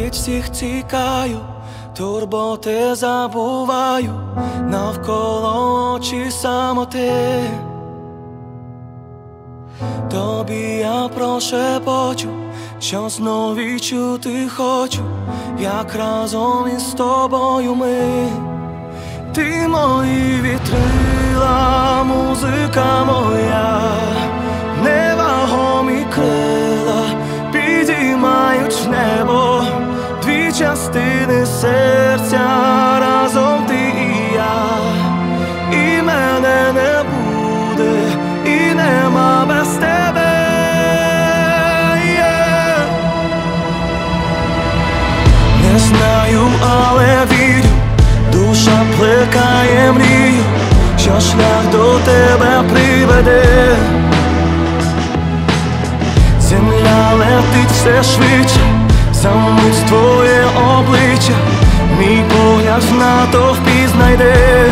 від всіх тікаю, турботи забуваю, навколо очі самоти. Тобі я прошепочу, що знов відчути хочу, як разом із тобою ми. Ти мої вітрила, музика моя, невагомі крила підіймають в небо дві частини серця, разом ти і я. І мене не буде, і нема без тебе. Не знаю, але вірю, душа плекає мрію, що шлях до тебе приведе. Земля летить все швидше, за мить твоє обличчя, мій погляд в натовпі знайде.